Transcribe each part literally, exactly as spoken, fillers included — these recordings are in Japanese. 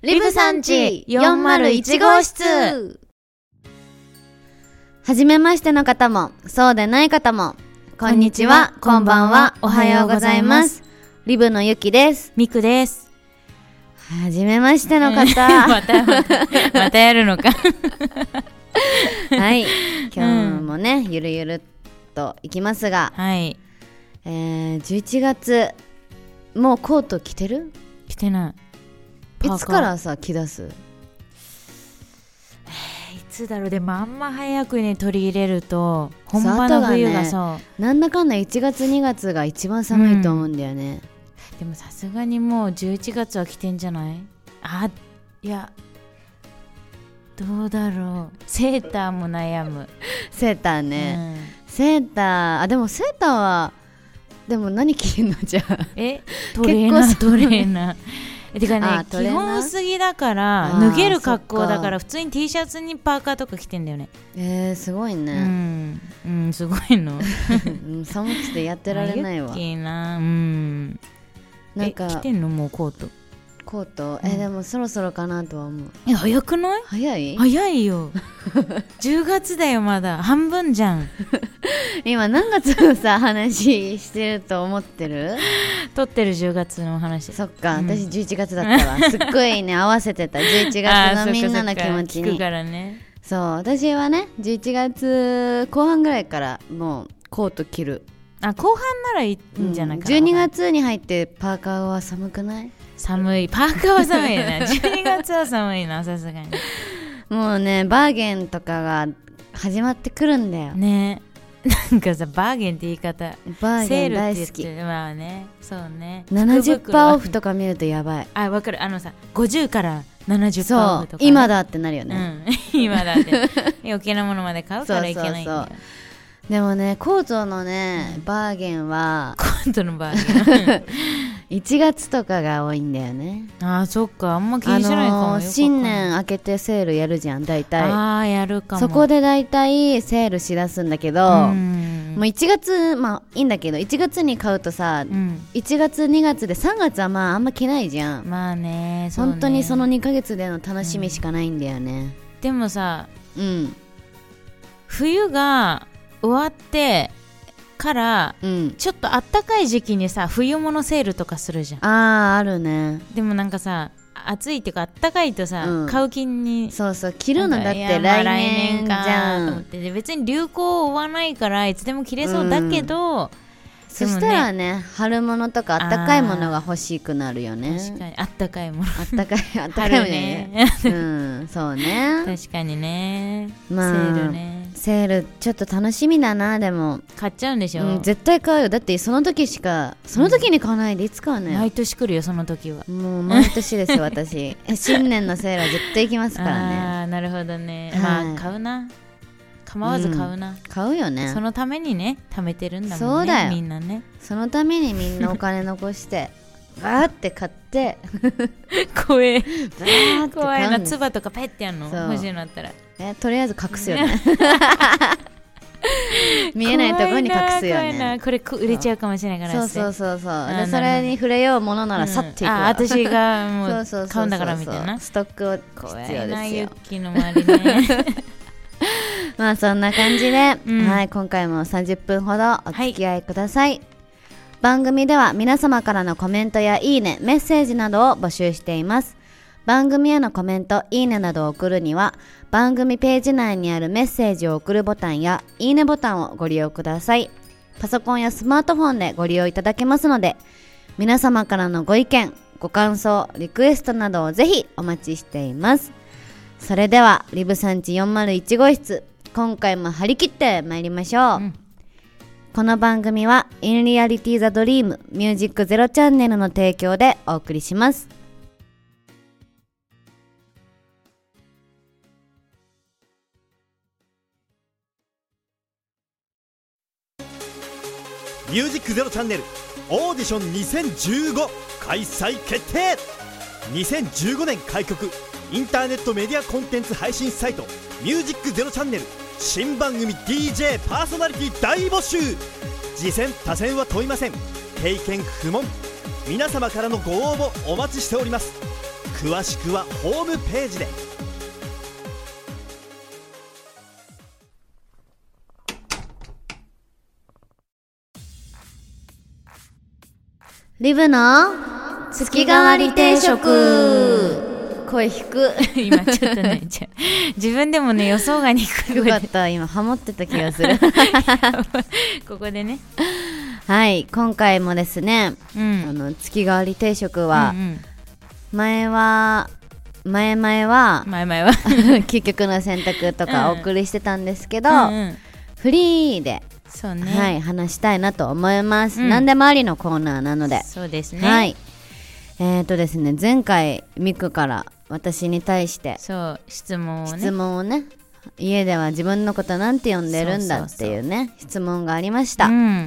リブさんちよんまるいち号室。はじめましての方もそうでない方もこんにちは、こんばんは、おはようございます。リブのゆきです。 みくです。 はじめましての方またまたまたやるのかはい、今日もね、うん、ゆるゆるっといきますが、 はい、 えー、じゅういちがつもうコート着てる？ 着てない。 いつからさ着出す？ いつだろう。でもあんま早くね取り入れると本場の冬がそう、 ね、なんだかんだいちがつにがつが一番寒いと思うんだよね、 うん、でもさすがにもうじゅういちがつは着てんじゃない？あ、いやどうだろう。セーターも悩む。 セーターね、うん、セーター、あでもセーターはでも何着るのじゃあえトレーナートレーナーえてかね、基本薄着だから脱げる格好だから普通に T シャツにパーカーとか着てんだよね。 えー、すごいね。 うん、うん、すごいの寒くてやってられないわ。 いいな、うん。なんか着てんのもうコートコート、え、うん、でもそろそろかなとは思う。 え、早くない？ 早い？ 早いよじゅうがつだよ、まだ半分じゃん今何月のさ話してると思ってる？ 撮ってるじゅうがつの話。 そっか、うん、私じゅういちがつだったわすっごいね合わせてたじゅういちがつのみんなの気持ちに聞くからね。 そう、私はねじゅういちがつこう半ぐらいからもうコート着る。 あ、後半ならいいんじゃないかな、 うん、じゅうにがつに入ってパーカーは寒くない？ 寒い。パーカーは寒いなじゅうにがつは寒いな、さすがに。 もうねバーゲンとかが始まってくるんだよね。なんかさ、バーゲンって言い方、 バーゲン大好き。 まあね、そうね、 ななじゅっパーセント オフとか見るとやばい。 あ、わかる。あのさ、ごじゅうからななじゅっパーセントオフとか、ね、 今だってなるよね、 うん、今だって余計なものまで買うからいけないんだよ。そうそうそう。 でもねコートのね、うん、バーゲンはコートのバーゲンいちがつとかが多いんだよね。 あー、そっか、あんま気にしないかも。 あのー、新年明けてセールやるじゃん大体。 あー、やるかも。 そこで大体セールしだすんだけど、うんもういちがつ、まあいいんだけどいちがつに買うとさ、うん、いちがつにがつでさんがつはまああんま着ないじゃん。 まあね、そうね、 本当にそのにかげつでの楽しみしかないんだよね、うん、 でもさ、 うん、 冬が終わってから、うん、ちょっとあったかい時期にさ冬物セールとかするじゃん。 あー、あるね。 でもなんかさ暑いっていうかあったかいとさ、うん、買う気に、 そうそう、着るのだって来年じゃん、 と思って。で別に流行追わないからいつでも着れそうだけど、うん、 そしたらね春物とかあったかいものが欲しくなるよね。 確かにあったかいものあったかいあったかいものねうんそうね、 確かにね、 まあ、 セールね。 セールちょっと楽しみだな。でも買っちゃうんでしょ、 うん、絶対買うよ。だってその時しかその時に買わないでいつ買うのよ、うん、 毎年来るよその時は。 もう毎年ですよ私新年のセールは絶対行きますからね。 あー、なるほどね、はい、まあ買うな、構わず買うな、うん、 買うよね。 そのためにね貯めてるんだもんね。 そうだよ、 みんなね。 そのためにみんなお金残してバーって買って怖えバーって買うんです。 怖いな。つばとかペッてやんの欲しいのあったら、 えとりあえず隠すよね見えないところに隠すよね。 怖いな、これ売れちゃうかもしれないから。 そうそうそうそう。でそれに触れようものなら去っていくわ、 うん、あ、私がもう買うんだからみたいな。 ストックを必要ですよ。怖いな、 ユッキーの周りねまあそんな感じで、 うん、 はい、今回もさんじゅっぷんほどお付き合いください、はい。番組では皆様からのコメントやいいね、メッセージなどを募集しています。番組へのコメント、いいねなどを送るには番組ページ内にあるメッセージを送るボタンやいいねボタンをご利用ください。パソコンやスマートフォンでご利用いただけますので、皆様からのご意見、ご感想、リクエストなどをぜひお待ちしています。それではリブさんちよんまるいち号室、今回も張り切って参りましょう、うん、この番組はインリアリティザドリームミュージックゼロチャンネルの提供でお送りします。 ミュージックゼロチャンネルオーディションにせんじゅうご開催決定。にせんじゅうごねん開局インターネットメディアコンテンツ配信サイトミュージックゼロチャンネル新番組 ディージェー パーソナリティ大募集。次戦他戦は問いません。経験不問。皆様からのご応募お待ちしております。 詳しくはホームページで。 リブの月替わり定食。声低く今ちょっとねじゃ自分でもね予想外に低よかった。今ハモってた気がするここでね、 はい、今回もですね、 うん、 あの月替わり定食は、 うんうん、 前は前々は前々は究極の選択とかお送りしてたんですけど、 うんうんうん、 フリーでそうね、 はい、話したいなと思います、 うん、 何でもありのコーナーなので。 そうですね、 はい、えーとですね前回ミクから私に対してそう質問をね質問をね家では自分のことなんて呼んでるんだっていうね、そうそうそう質問がありました、うん、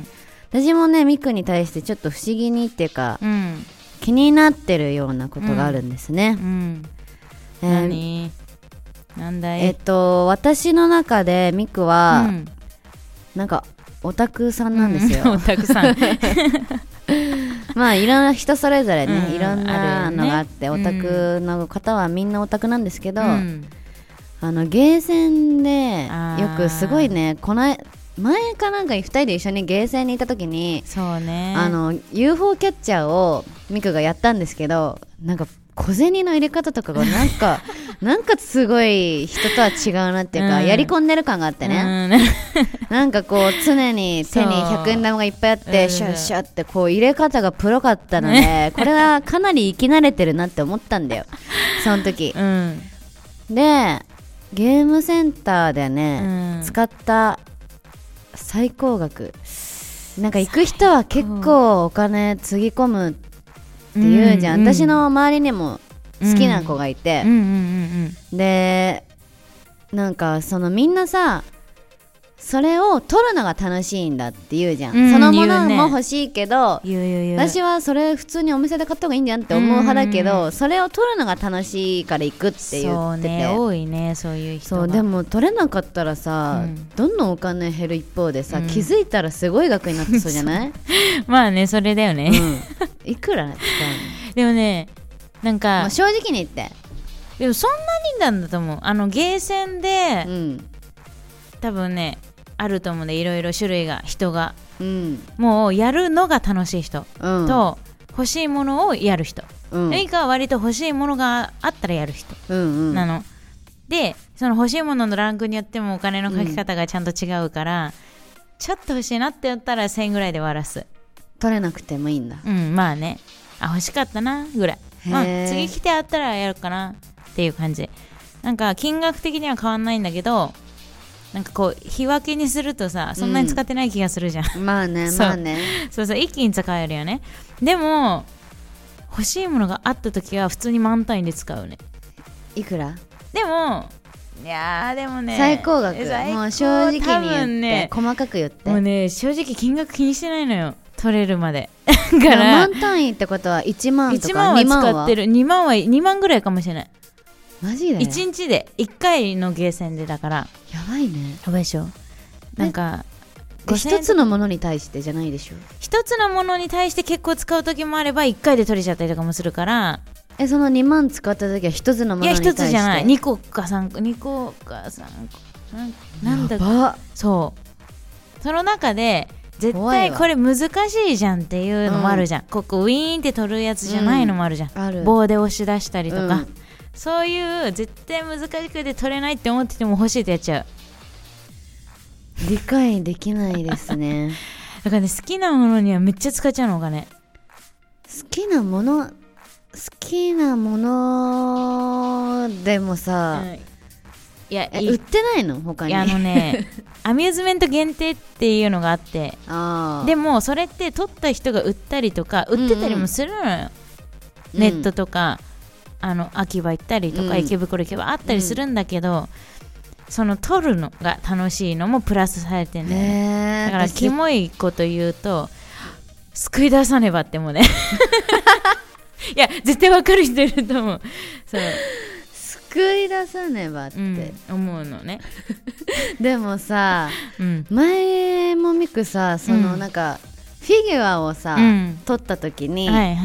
私もねミクに対してちょっと不思議にっていうか、うん、気になってるようなことがあるんですね、うんうんえー、何なんだいえっと私の中でミクは、うん、なんかオタクさんなんですよ、 うん、オタクさんまあいろんな人それぞれね、うん、いろんなのがあって、 ね、 オタクの方はみんなオタクなんですけど、うん、あのゲーセンでよくすごいねこの前かなんかふたりで一緒にゲーセンにいた時にそうねあの ユーフォー キャッチャーをミクがやったんですけど、なんか小銭の入れ方とかがなんかなんかすごい人とは違うなっていうか、うん、やり込んでる感があってね、うん、なんかこう常に手にひゃくえん玉がいっぱいあってシャッシャッってこう入れ方がプロかったので、これはかなり生き慣れてるなって思ったんだよその時、うん、でゲームセンターでね、うん、使った最高額なんか行く人は結構お金つぎ込むっていうじゃん、うんうん、私の周りにも好きな子がいて、うんうんうんうん、でなんかそのみんなさそれを取るのが楽しいんだって言うじゃん、うん、そのものも欲しいけど、 言うね、言う言う私はそれ普通にお店で買った方がいいんじゃんって思う派だけど、うん、それを取るのが楽しいから行くって言ってて、 そうね多いねそういう人が。 そうでも取れなかったらさ、うん、どんどんお金減る一方でさ、うん、気づいたらすごい額になってそうじゃないまあねそれだよね、 うん、いくら使うのでもねなんか、 まあ、正直に言ってでもそんなになんだと思う。あのゲーセンで、うん、多分ねあると思うね、いろいろ種類が人が、うん、もうやるのが楽しい人、うん、と欲しいものをやる人、うん、それか割と欲しいものがあったらやる人、うんうん、なのでその欲しいもののランクによってもお金のかけ方がちゃんと違うから、うん、ちょっと欲しいなってやったらせんえんぐらいで終わらす。 取れなくてもいいんだ。 うんまあねあ欲しかったなぐらい、まあ、次来てあったらやるかなっていう感じ。なんか金額的には変わんないんだけどなんかこう日分けにするとさそんなに使ってない気がするじゃん、 うん、まあねまあねそうそう一気に使えるよね。でも欲しいものがあった時は普通に満単位で使うね。 いくらでもいやーでもね最高額もう正直に言って、ね、細かく言ってもうね正直金額気にしてないのよ取れるまでから満単位ってことはいちまんとかいちまんは使ってる。にまんはにまんぐらいかもしれない。 マジでいちにちでいっかいのゲーセンでだからやばいね。 やばいでしょ。なんか一つのものに対してじゃないでしょ。 一つのものに対して結構使う時もあればいっかいで取れちゃったりとかもするから。 えそのにまん使った時は一つのものに対して。 いや一つじゃないにこかさんこにこかさんこなんだかそうその中で絶対これ難しいじゃんっていうのもあるじゃん、うん、ここウィーンって取るやつじゃないのもあるじゃん、うん、ある棒で押し出したりとか、うん、そういう絶対難しくて取れないって思ってても欲しいってやっちゃう。理解できないですねだからね好きなものにはめっちゃ使っちゃうのお金。 好きなもの好きなものでもさ、うん、いや売ってないの他に。 いやあのねアミューズメント限定っていうのがあってあでもそれって取った人が売ったりとか売ってたりもするのよ、うんうん、ネットとか、うん、あの秋葉行ったりとか、うん、池袋行けばあったりするんだけど、うん、その取るのが楽しいのもプラスされてるんだよね。だからキモいこと言うと救い出さねばってもねいや絶対わかる人いると思う。そう救い出さねばって、うん、 思うのねでもさ、うん、前もミクさそのなんか、うん、フィギュアをさ、うん、撮った時に、はいはい、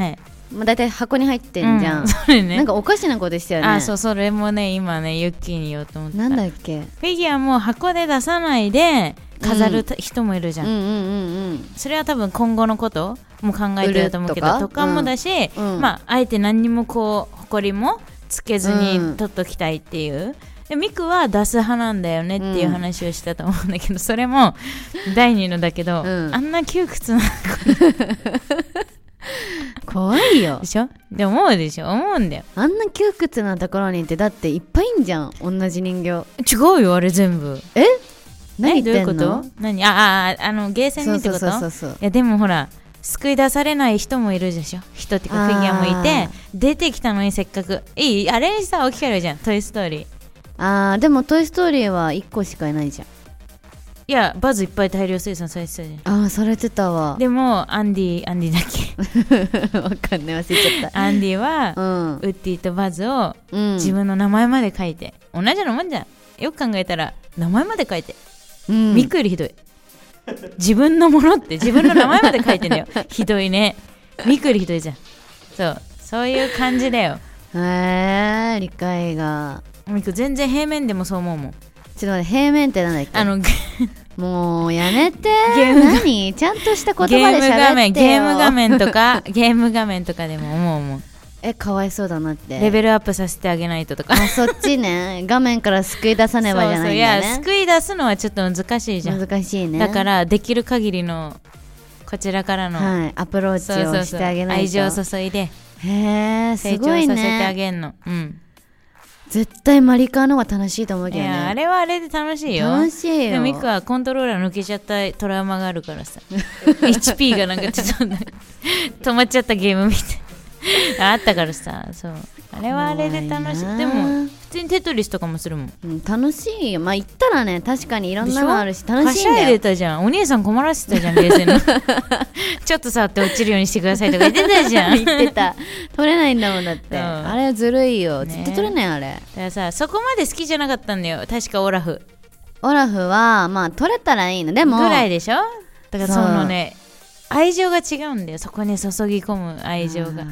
まあ、だいたい箱に入ってんじゃん、 うん、それね、 なんかおかしなことしたよね。 あ、そう、それもね今ねユッキーに言おうと思ってた。 なんだっけ、 フィギュアも箱で出さないで飾る人もいるじゃん、 うんうんうんうん、 それは多分今後のことも考えてると思うけど と, とかもだし、 うん、 まああえて何にもこう埃もつけずに取っときたいっていう、うん、でミクは出す派なんだよねっていう話をしたと思うんだけど、それもだいにのだけど、うん、あんな窮屈な怖いよでしょ。で思うでしょ、思うんだよ。 あんな窮屈なところにってだっていっぱいいんじゃん、同じ人形。 違うよあれ全部。 え何言ってんの？ どういうこと？何？あああのゲーセンにってこと？ そうそうそうそう。いやでもほら救い出されない人もいるでしょ。人っていうかフィギュアもいて出てきたのにせっかくいいあれにさ置き換えるじゃん、トイストーリー。 あーでもトイストーリーはいっこしかいないじゃん。 いやバズいっぱい大量生産されてたじゃん。 ああされてたわ。 でもアンディアンディだっけわかんない忘れちゃった。 アンディは、 うん、 ウッディとバズを自分の名前まで書いて、同じようなもんじゃん。よく考えたら名前まで書いて、うん、ミクよりひどい。自分のものって自分の名前まで書いてんだよ。ひどいね。ミクよりひどいじゃん。そうそういう感じだよ。 へえー、理解が。 ミク全然平面でもそう思うもん。 ちょっと待って、平面ってなんだっけ。あのもうやめて。 ゲーム何ちゃんとした言葉で喋ってよ。 ゲーム画面とかゲーム画面とかでも思うもん。 え、かわいそうだなって。 レベルアップさせてあげないととか。 あ、そっちね。画面から救い出さねばじゃないんだね。 そうそう、いや救い出すのはちょっと難しいじゃん。 難しいね。 だからできる限りのこちらからの、 はい、アプローチをしてあげないと。 そうそうそう、愛情を注いで、 へー、すごいね。 成長させてあげんの。うん。 絶対マリカーの方が楽しいと思うけどね。いやあれはあれで楽しいよ。 楽しいよ。 でもミクはコントローラー抜けちゃったトラウマがあるからさエイチピー がなんかちょっと止まっちゃったゲームみたいあったからさ、そうあれはあれで楽しい。でも普通にテトリスとかもするもん、 うん、楽しいよ。まあ言ったらね、確かにいろんなのあるし楽しいんだよ。 はしゃいでたじゃん。お兄さん困らせてたじゃん、ゲーセンのちょっと触って落ちるようにしてくださいとか言ってたじゃん言ってた。取れないんだもんだって、うん、あれはずるいよ、ね、絶対取れないあれ。だからさ、そこまで好きじゃなかったんだよ確かオラフ。 オラフはまあ取れたらいいの。でもぐらいでしょ。だからそのね愛情が違うんだよ、そこに注ぎ込む愛情が。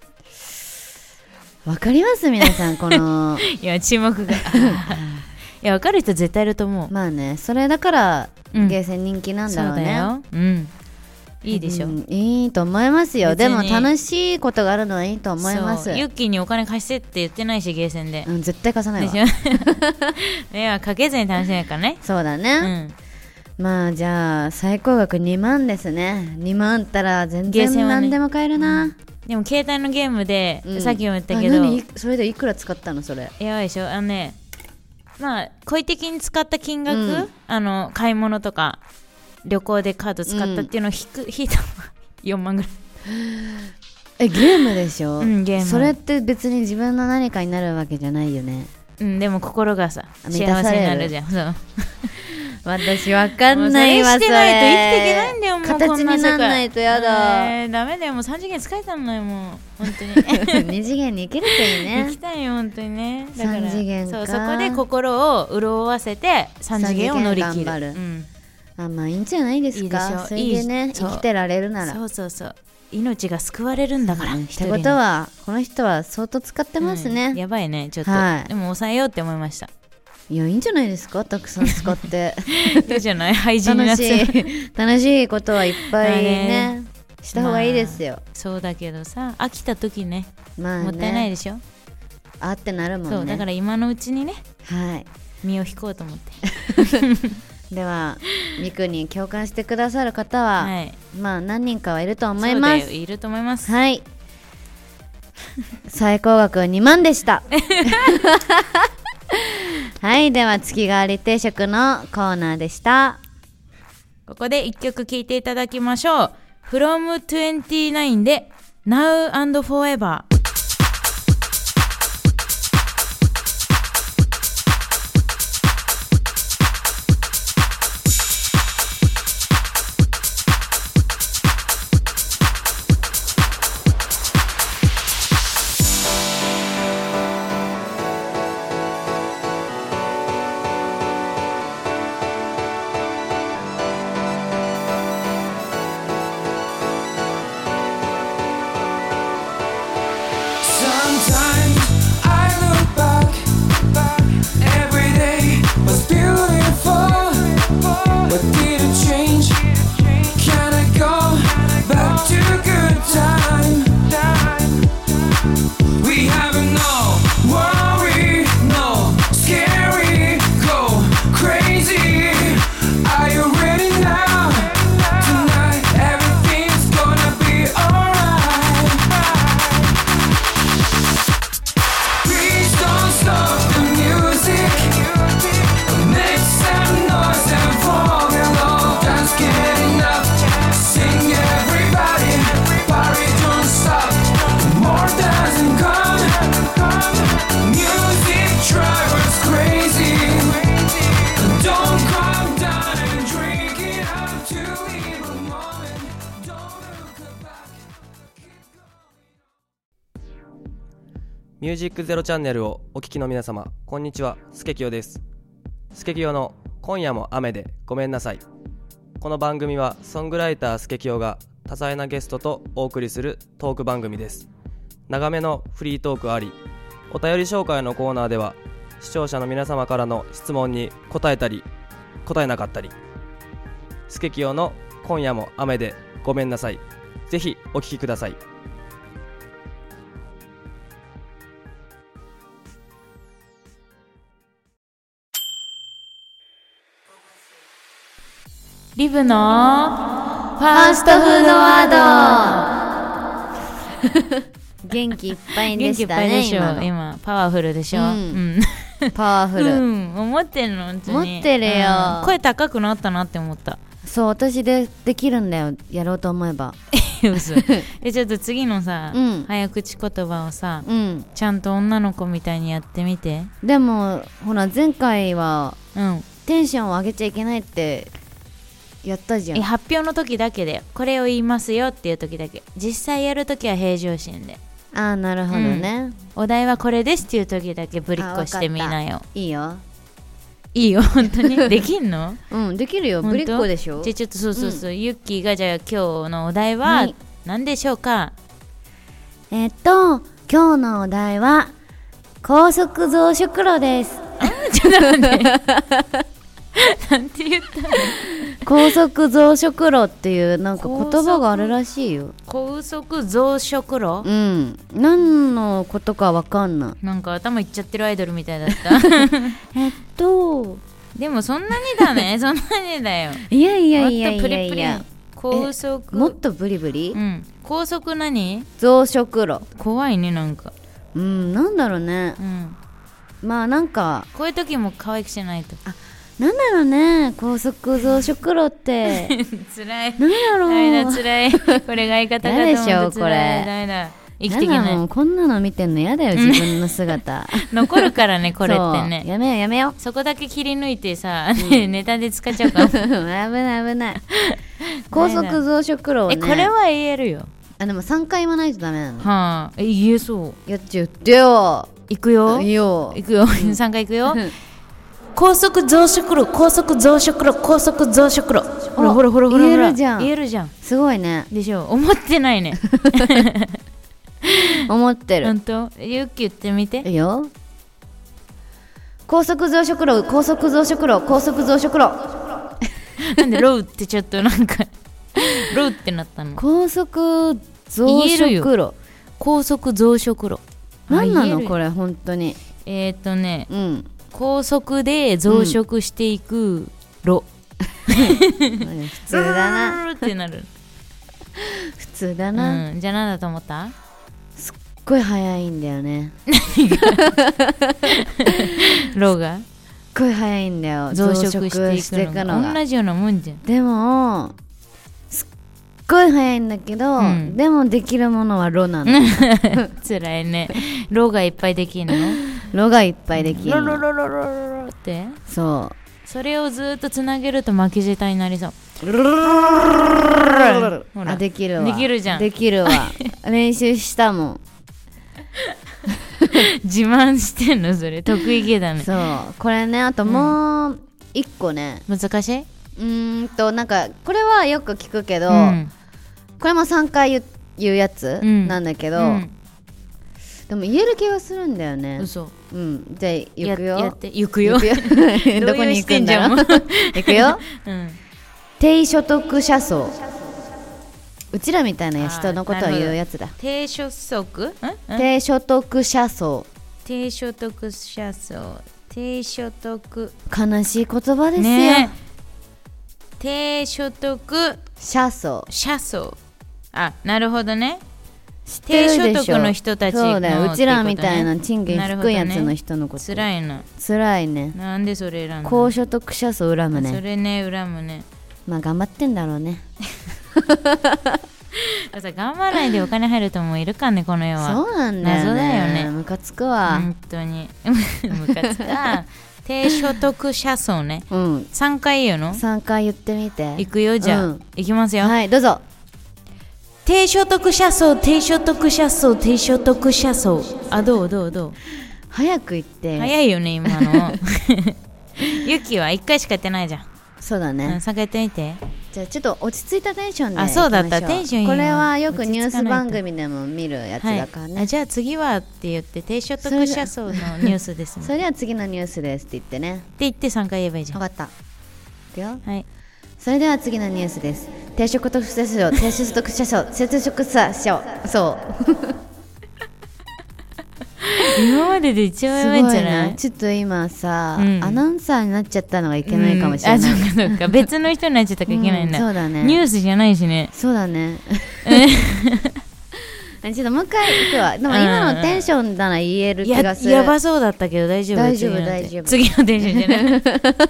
わかります皆さんこのいや注目がいや分かる人絶対いると思う。 まあね、それだから、うん、ゲーセン人気なんだろうね。 そうだよ、うん、いいでしょ、うん、 いいと思いますよ。でも楽しいことがあるのはいいと思います。 ユッキーにお金貸してって言ってないしゲーセンで、 うん、絶対貸さないわ。 迷惑かけずに楽しめるからね。 そうだね、うん、まあじゃあ最高額にまんですね。にまんったら全然何でも買えるな、ね、うんでも携帯のゲームで、うん、さっきも言ったけど、 何それでいくら使ったのそれ。 やばいでしょ。あのね、まあ故意的に使った金額、うん、あの買い物とか旅行でカード使ったっていうのを引く、うん、引いたのがよんまんぐらい。 え、ゲームでしょ、うん、 ゲーム。 それって別に自分の何かになるわけじゃないよね。 うん、でも心がさ幸せになるじゃん。そう私わかんないわ。それしてないと生きていけないんだよ。もう形にならないとやだ、 えー、ダメだよ。もうさん次元疲れたのよもう本当にに次元に行けるといいね。 行きたいよ本当にね。だからさん次元か。 そう、そこで心を潤わせてさん次元を乗り切る。 頑張る、うん、あ、まあいいんじゃないですか。いいでしょ。それでね、生きてられるなら。 そうそうそう、命が救われるんだから、うん、 ってことはこの人は相当使ってますね、 うん、やばいねちょっと、 はい、 でも抑えようって思いました。 いや、いいんじゃないですか、たくさん使っていいじゃない、廃人になって楽しい楽しいことはいっぱいねした方がいいですよ、まあ、 そうだけどさ飽きた時ね、 まあね、 もったいないでしょ。 あってなるもんね。 そうだから今のうちにね、 はい、 身を引こうと思ってではミクに共感してくださる方は、はい、まあ何人かはいると思います。 そうだよ、いると思います。 はい最高額はにまんでしたはい、では月替わり定食のコーナーでした。 ここでいっきょく聴いていただきましょう。 フロムトゥエンティナイン で Now and Forever。 Sometimes I look back, every day was beautiful. What didn't change? Can I go back to good time? We have no worry, no scary, go crazy. Are you ready now? Tonight everything's gonna be alright. Please don't stop the music. Make some noise and fall along. Just get enough. Sing everybody. Party don't stop. More doesn't come. Music drives us crazy. Don't calm down and drink it up to live a moment. Don't look back. Keep going. ミュージックゼロチャンネルをお聞きの皆様、こんにちは。スケキヨです。スケキヨの今夜も雨でごめんなさい。この番組はソングライタースケキヨが多彩なゲストとお送りするトーク番組です。長めのフリートークあり、お便り紹介のコーナーでは視聴者の皆様からの質問に答えたり答えなかったり、スケキヨの今夜も雨でごめんなさい。ぜひお聞きください。 リブのフファーストフードワード元気いっぱいで元気いっしたね。 ぱいでしょ今の今パワフルでしょ、 ううんんパワフル、 うん、思ってるの本当に持ってるよ、 うん声高くなったなって思ったそう私でできるんだよ、やろうと思えば。 嘘えちょっと次のさ、 うん早口言葉をさ、 うんちゃんと女の子みたいにやってみて。 でもほら前回はうんテンションを上げちゃいけないってやったじゃん。 え発表の時だけだよ、これを言いますよっていう時だけ。実際やる時は平常心で、 ああなるほどね、 お題はこれですっていう時だけぶりっこしてみなよ。 いいよ。 いいよ本当にできんのうんできるよ、 本当ぶりっ子でしょ。 じゃあちょっとそうそうそう、ユッキーがじゃあ今日のお題ははい何でしょうか。 えっと今日のお題は高速増殖炉です。 ちょっと待ってなんて言ったの。 高速増殖炉っていうなんか言葉があるらしいよ。 高速増殖炉、 うん何のことかわかんない。 なんか頭いっちゃってるアイドルみたいだったえっとでもそんなにだねそんなにだよ。 いやいやいやいもっとプやいやリプリ高速もっとブリブリ、 うん、高速何増殖炉。 怖いねなんか、 うんなんだろうね、 うん、 まあなんかこういう時も可愛くしないと。 なんだろうね高速増殖炉ってつらいなんだろう。 ダメだつらいこれが相方かと思うと嫌でしょつらいこれダメだ生きていけやだないもうこんなの見てんのやだよ自分の姿残るからねこれってね。 そうやめようやめようそこだけ切り抜いてさ、うん、ネタで使っちゃうから危ない危ない高速増殖炉をねえこれは言えるよ。 あでもさんかい言わないとダメなの。 はあえ言えそう。 やっちゃってよ。 いくよいいよいくよさんかいいくよ高速増殖炉高速増殖炉高速増殖炉。ほらほらほらほら言えるじゃん言えるじゃんすごいね。 でしょ。思ってないね思ってる。 ほんとゆっき言ってみて。 いいよ。高速増殖炉高速増殖炉高速増殖炉なんでロウってちょっとなんかロウってなったの。 高速増言えるよ殖炉高速増殖炉何なあ言えるよのこれ本当に。 えーっとねうん高速で増殖していく炉、 普通だなルルルルってなる普通だな、 うん、じゃあ何だと思った。 すっごい早いんだよね。 炉がすっごい早いんだよ増殖していくのがが同じようなもんじゃん。 でもすっごい早いんだけど、 うんでもできるものは炉なのつらいね。炉がいっぱいできるの。 炉がいっぱいできるロの。 ロロロロロロってそそれをずっとつなげると巻き舌になりそう。 うほらあできるわできるじゃんできるわ練習したもん。 自慢してんのそれ得意げだね。 そうこれねあともう一個ね、 難しい。 うーんとなんかこれはよく聞くけど、 うんこれもさんかい言う、言うやつうんなんだけど、 うんでも言える気がするんだよね。 嘘。 うんじゃあ行くよ。 ややって行くよ。 行くよどこに行くんだろう行くよ。 うん。 低所得者層、うちらみたいな人のことを言うやつだ。 低所得？ん？ 低所得者層。 低所得者層。低所得。 悲しい言葉ですよ。 ね、低所得者層。 者層。あ、なるほどね。 知ってるでしょ。 低所得の人たちのそうだよ。うちらみたいなって賃金低いやつの人のこと。 ことね。辛いな。 辛いね。 なんでそれ選んだの？ 高所得者層恨むね。 それね、恨むね。 まあ頑張ってんだろうね。 さ頑張らないでお金入る人もいるかね、この世は。 そうなんだよね。 謎だよね。 ムカつくわ。 本当にムカつくわ。低所得者層ね。 うん。 さんかい言うの？ さんかい言ってみて。 いくよ、じゃあ、 うん、 いきますよ。 はい、どうぞ。 低所得者層、低所得者層、低所得者層。あ、どうどうどう？ 早く言って。 早いよね、今の。ユキはいっかいしかやってないじゃん。 そうだね。 うん、さんかいやってみて。 じゃあちょっと落ち着いたテンションで。 あ、そうだった。テンションいいよ。 これはよくニュース番組でも見るやつだからね。 はい、あ、じゃあ次はって言って、低所得者層のニュースですね。 それでは次のニュースですって言ってね。って言ってさんかい言えばいいじゃん。 分かった。いくよ。 はい。 それでは次のニュースです。低所得者層、低所得者層、低所得者層。そう。 今までで一番やばいんじゃない？ ちょっと今さ、 うん、 アナウンサーになっちゃったのがいけないかもしれない。 うん、あ、そうかそうか。別の人になっちゃったからいけないんだ。 うん、そうだね。 ニュースじゃないしね。 そうだね。ちょっともう一回いくわ。でも今のテンションなら言える気がする。 や, やばそうだったけど大丈夫？ 大丈夫大丈夫。 次のテンションじゃない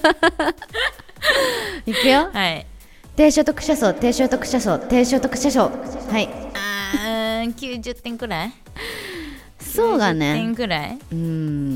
いくよ。 はい。 低所得者層、低所得者層、低所得者層。はい。 あー、きゅうじゅってんくらい？ そうがね。 きゅうじゅってんくらい？ うん。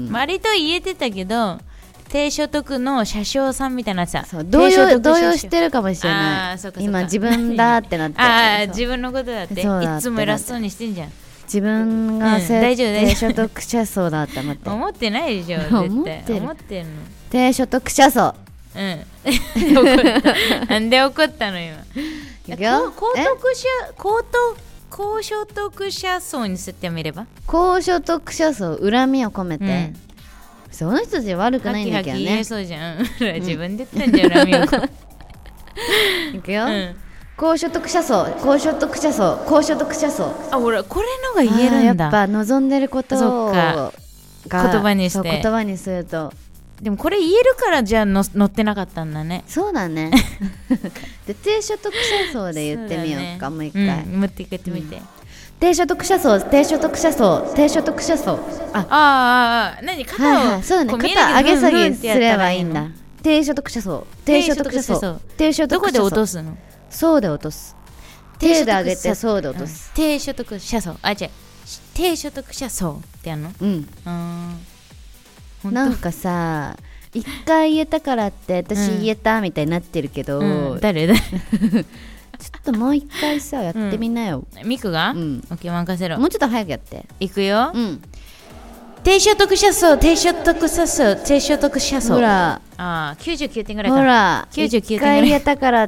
割と言えてたけど、低所得の車掌さんみたいなさ、 動揺動揺してるかもしれない。 あ、そうかそうか。 今自分だってなって。 ああ、自分のことだって。いだつも偉そうにしてんじゃん。 自分が低所得者層だって思って。 思ってないでしょ、絶対。思ってるの。 低所得者層。 うん。なんで怒ったの今。高得者、高等、高所得者層にすってみれば。 高所得者層、恨みを込めて。うん、その人たち悪くないんだけどね。 はきはき言えそうじゃん。自分で言ったんじゃん、恨みを込めて。 いくよ。うん、高所得者層、高所得者層、高所得者層。 あ、ほら、これのが言えるんだ。 やっぱ望んでることをが言葉にして。 言葉にすると。 でもこれ言えるからじゃあの載ってなかったんだね。 そうだね。で低所得者層で言ってみようか、うね、もう一回。 うん、もう一回言ってみて。うん、 低所得者層、低所得者層、低所得者層。 あああ、何肩を、 はいはい、そうだね。肩上げ下げすればいいんだ。低所得者層、低所得者層、低所得者層。 どこで落とすの？ 層で落とす。低で上げて層で落とす。 低所得者層。あ、違う。低所得者層ってやるの？ うん。あなんかさ、一回言えたからって私言えたみたいになってるけど、 うん、誰誰ちょっともう一回さやってみなよ。 ミクが？うん。オッケー、任せろ。 もうちょっと早くやって。 いくよ。 うん。 低所得者層、低所得者層、低所得者層。 ほら。 ああ、きゅうじゅうきゅうてんぐらいか。 ほら。 きゅうじゅうきゅうてんぐらい。一回言えたからって。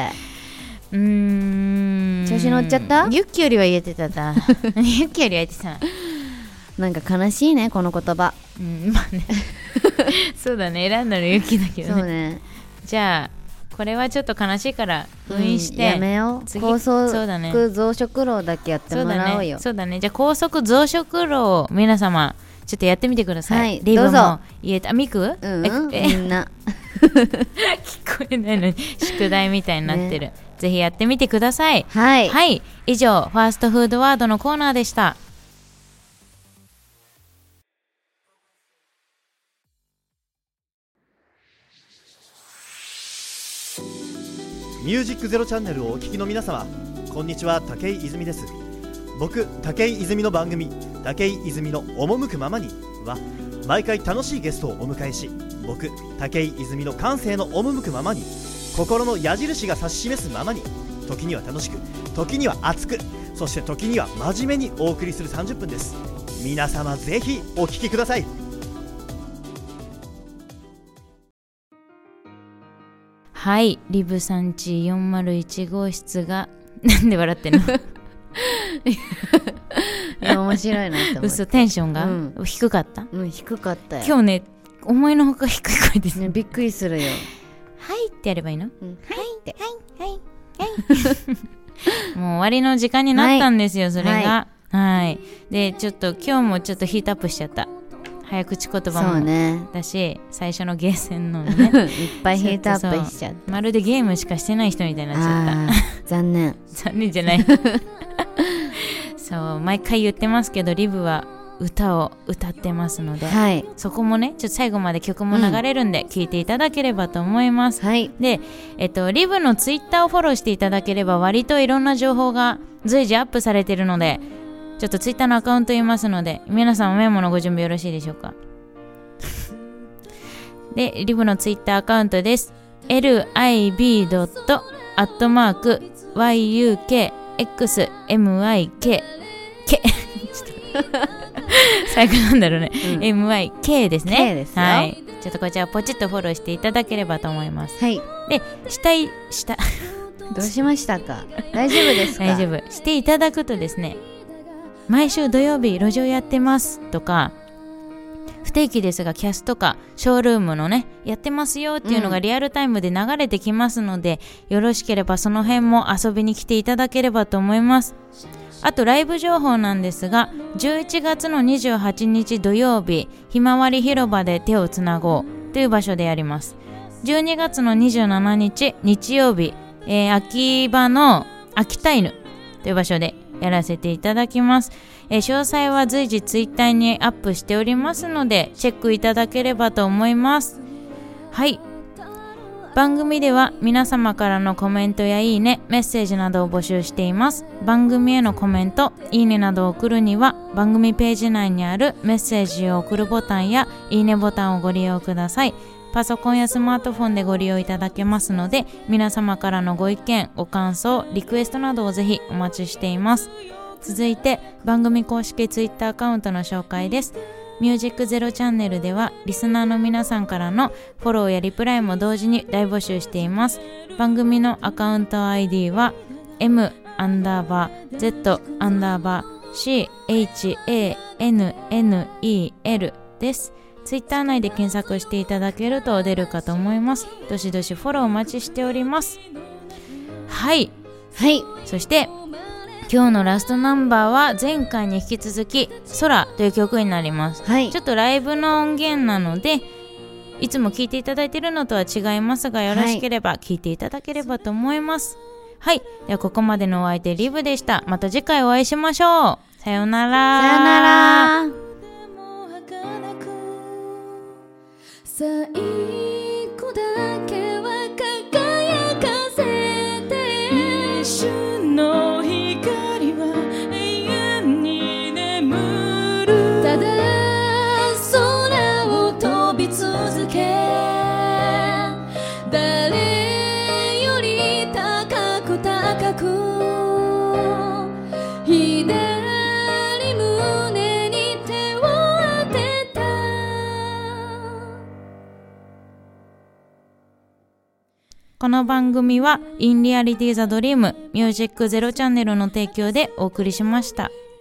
うーん。 調子乗っちゃった？ ユッキよりは言えてたな。ユッキよりは言えてた。 なんか悲しいねこの言葉。 うん、まあね。そうだね、選んだのユッキだけどね。 そうね。 じゃあこれはちょっと悲しいから封印して、 うん、やめよう。高速増殖炉だけやってもらおうよ。 そうだね。じゃあ高速増殖炉を皆様ちょっとやってみてください。はい、 リブも言えた。ミク？ うん、うん、みんな聞こえないのに宿題みたいになってる、ね、ぜひやってみてください。 はい、 はい、以上ファーストフードワードのコーナーでした。 ミュージックゼロチャンネルをお聞きの皆様、こんにちは、武井泉です。僕、武井泉の番組、武井泉の赴くままには、毎回楽しいゲストをお迎えし、僕、武井泉の感性の赴くままに、心の矢印が指し示すままに、時には楽しく、時には熱く、そして時には真面目にお送りするさんじゅっぷんです。皆様ぜひお聞きください。 はい、リブさんちよんまるいち号室がなんで笑ってんの？ うや面白いなって思って。 嘘、テンションが、 うん、 低かった。 うん、低かったよ。 今日ね、思いのほか低い声ですね。びっくりするよ。 はいってやればいいの、うん、 はいってはいはいはいもう終わりの時間になったんですよ、はい、それが、はい、はい、でちょっと今日もちょっとヒートアップしちゃった。早口言葉もだし、ね、最初のゲーセンのねいっぱいヒートアップしちゃった。 まるでゲームしかしてない人みたいになっちゃった残念残念じゃないそう毎回言ってますけど、リブは歌を歌ってますので、はい、そこもねちょっと最後まで曲も流れるんで聴いていただければと思います、うん、はい、で、えっと、リブのツイッターをフォローしていただければ割といろんな情報が随時アップされてるので、ちょっとツイッターのアカウント言いますので、皆さんおメモのご準備よろしいでしょうかで、リブのツイッターアカウントです。 エルアイビー アットマーク ワイユーケーエックスエムアイケー け最後なんだろうね、うん、エムアイケー ですね。 K ですよ。はい、 ちょっとこちらポチッとフォローしていただければと思います。 はい。 で、したいしたどうしましたか？大丈夫ですか？ 大丈夫していただくとですね、毎週土曜日路上やってますとか、不定期ですがキャスとかショールームのねやってますよっていうのがリアルタイムで流れてきますので、うん、よろしければその辺も遊びに来ていただければと思います。あとライブ情報なんですが、じゅういちがつのにじゅうはちにち土曜日、ひまわり広場で手をつなごうという場所でやります。じゅうにがつのにじゅうしちにち日曜日、えー、秋葉の秋田犬という場所でやらせていただきます。えー、詳細は随時ツイッターにアップしておりますのでチェックいただければと思います。はい、番組では皆様からのコメントやいいね、メッセージなどを募集しています。番組へのコメント、いいねなどを送るには番組ページ内にあるメッセージを送るボタンやいいねボタンをご利用ください。パソコンやスマートフォンでご利用いただけますので、皆様からのご意見、ご感想、リクエストなどをぜひお待ちしています。続いて番組公式ツイッターアカウントの紹介です。ミュージックゼロチャンネルではリスナーの皆さんからのフォローやリプライも同時に大募集しています。番組のアカウント アイディー は M アンダーバー Z アンダーバー シーエイチエーエヌエヌイーエル です。ツイッター内で検索していただけると出るかと思います。どしどしフォローお待ちしております。はいはい、 そして今日のラストナンバーは前回に引き続き空という曲になります、はい、ちょっとライブの音源なのでいつも聴いていただいているのとは違いますが、よろしければ聴いていただければと思います。はい、ではここまでのお相手リブでした。また次回お会いしましょう。さようなら。 さようなら。 最後だけは輝かせて、一瞬の光は永遠に眠る。ただ空を飛び続け、誰より高く高く左胸に手を当てた。 この番組は In Reality the Dream ミュージックゼロチャンネルの提供でお送りしました。